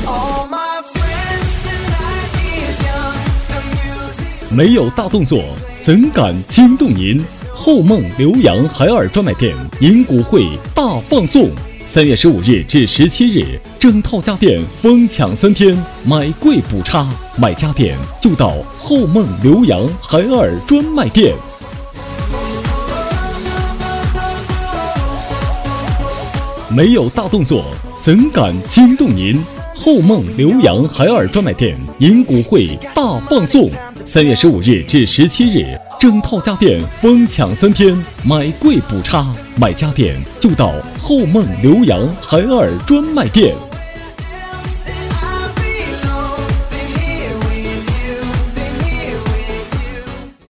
没有大动作，怎敢惊动您？后梦浏阳海尔专卖店银股会大放送，3月15日至17日，整套家电疯抢3天，买贵补差，买家电就到后梦浏阳海尔专卖店。没有大动作，怎敢惊动您？后梦浏阳海尔专卖店银股会大放送，3月15日至17日，整套家电疯抢3天，买贵补差，买家电就到后梦浏阳海尔专卖店。